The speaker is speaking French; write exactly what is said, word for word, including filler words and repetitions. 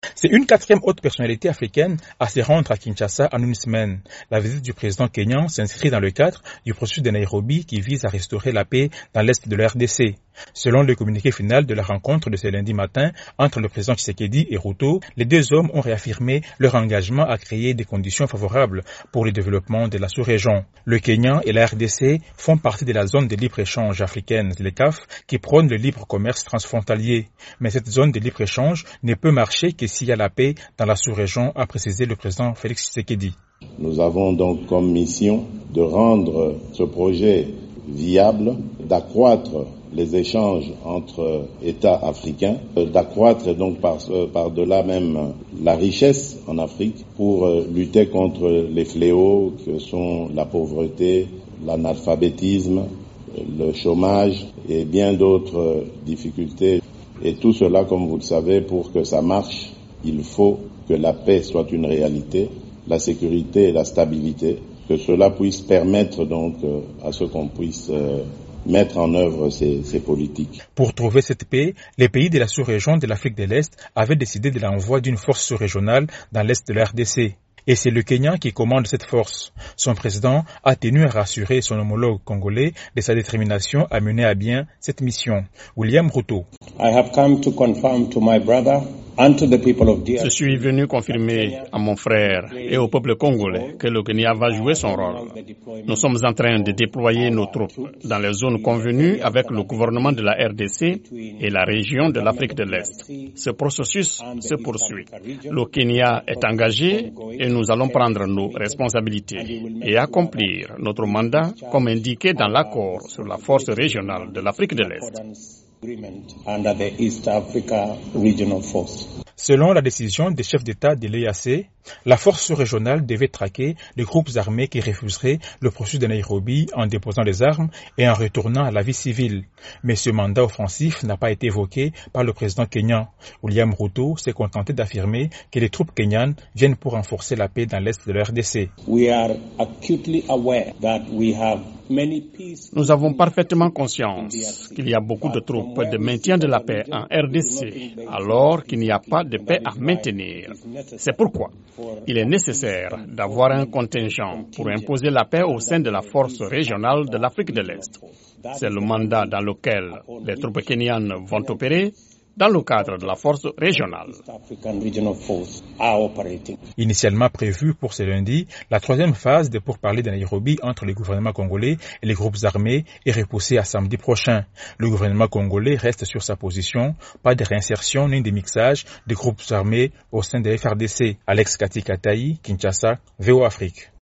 C'est une quatrième haute personnalité africaine à se rendre à Kinshasa en une semaine. La visite du président kényan s'inscrit dans le cadre du processus de Nairobi qui vise à restaurer la paix dans l'est de la R D C. Selon le communiqué final de la rencontre de ce lundi matin entre le président Tshisekedi et Ruto, les deux hommes ont réaffirmé leur engagement à créer des conditions favorables pour le développement de la sous-région. Le Kenya et la R D C font partie de la zone de libre-échange africaine, le C A F, qui prône le libre commerce transfrontalier. Mais cette zone de libre-échange ne peut marcher que s'il y a la paix dans la sous-région, a précisé le président Félix Tshisekedi. Nous avons donc comme mission de rendre ce projet viable, d'accroître les échanges entre États africains, d'accroître donc par, par-delà même la richesse en Afrique pour lutter contre les fléaux que sont la pauvreté, l'analphabétisme, le chômage et bien d'autres difficultés. Et tout cela, comme vous le savez, pour que ça marche, il faut que la paix soit une réalité, la sécurité et la stabilité, que cela puisse permettre donc à ce qu'on puisse mettre en œuvre ces, ces politiques. Pour trouver cette paix, les pays de la sous-région de l'Afrique de l'Est avaient décidé de l'envoi d'une force sous-régionale dans l'est de la R D C. Et c'est le Kenya qui commande cette force. Son président a tenu à rassurer son homologue congolais de sa détermination à mener à bien cette mission. William Ruto. I have come to confirm to my brother and to the people of D R C. Je suis venu confirmer à mon frère et au peuple congolais que le Kenya va jouer son rôle. Nous sommes en train de déployer nos troupes dans les zones convenues avec le gouvernement de la R D C et la région de l'Afrique de l'Est. Ce processus se poursuit. Le Kenya est engagé et nous allons prendre nos responsabilités et accomplir notre mandat comme indiqué dans l'accord sur la force régionale de l'Afrique de l'Est. Selon la décision des chefs d'État de l'E A C, la force régionale devait traquer les groupes armés qui refuseraient le processus de Nairobi en déposant les armes et en retournant à la vie civile. Mais ce mandat offensif n'a pas été évoqué par le président kényan. William Ruto s'est contenté d'affirmer que les troupes kenyanes viennent pour renforcer la paix dans l'est de la R D C. Nous avons parfaitement conscience qu'il y a beaucoup de troupes de maintien de la paix en R D C, alors qu'il n'y a pas de paix à maintenir. C'est pourquoi il est nécessaire d'avoir un contingent pour imposer la paix au sein de la force régionale de l'Afrique de l'Est. C'est le mandat dans lequel les troupes kenyanes vont opérer dans le cadre de la force régionale. Initialement prévue pour ce lundi, la troisième phase des pourparlers de Nairobi entre le gouvernement congolais et les groupes armés est repoussée à samedi prochain. Le gouvernement congolais reste sur sa position, pas de réinsertion ni de mixage des groupes armés au sein de la F R D C. Alex Kati Katayi, Kinshasa, V O Afrique.